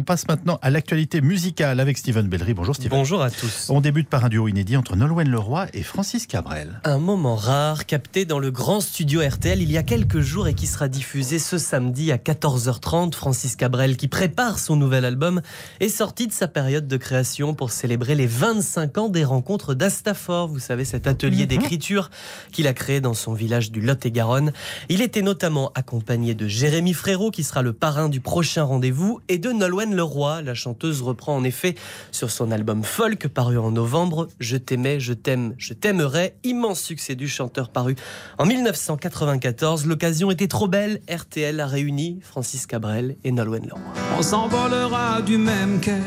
passe maintenant à l'actualité musicale avec Steven Bellery. Bonjour Steven. Bonjour à tous. On débute par un duo inédit entre Nolwenn Leroy et Francis Cabrel. Un moment rare capté dans le grand studio RTL il y a quelques jours et qui sera diffusé ce samedi à 14h30. Francis Cabrel, qui prépare son nouvel album, est sorti de sa période de création pour célébrer les 25 ans des rencontres d'Astafor. Vous savez, cet atelier d'écriture qu'il a créé dans son village du Lot-et-Garonne. Il était notamment accompagné de Jérémy Frérot, qui sera le parrain du prochain rendez-vous, et de Nolwenn Leroy. La chanteuse reprend en effet sur son album Folk, paru en novembre, Je t'aimais, je t'aime, je t'aimerai, immense succès du chanteur paru en 1994. L'occasion était trop belle, RTL a réuni Francis Cabrel et Nolwenn Leroy. On s'envolera du même quai,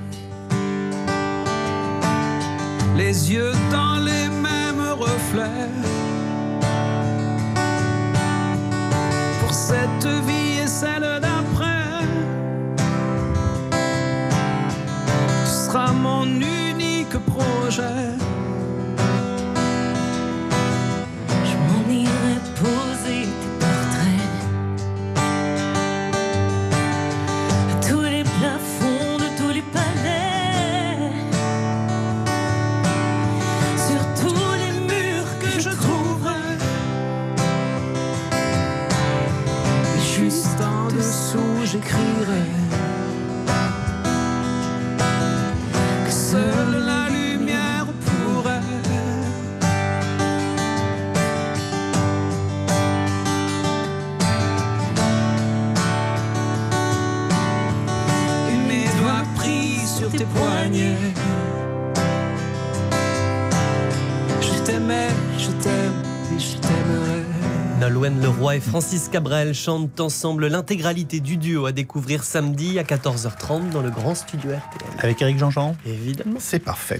les yeux dans les mêmes reflets, pour cette vie et celle d'après. Tu seras mon unique projet. Je m'en irai poser tes portraits à tous les plafonds de tous les palais, sur tous les murs que je trouverai. Juste en dessous, j'écrirai que seule la lumière pourrait et mes doigts pris sur tes poignets. Je t'aimais, je t'aime et je t'aimerai. Nolwenn Leroy et Francis Cabrel chantent ensemble l'intégralité du duo à découvrir samedi à 14h30 dans le grand studio RTL. Avec Éric Jean-Jean. Évidemment. C'est parfait.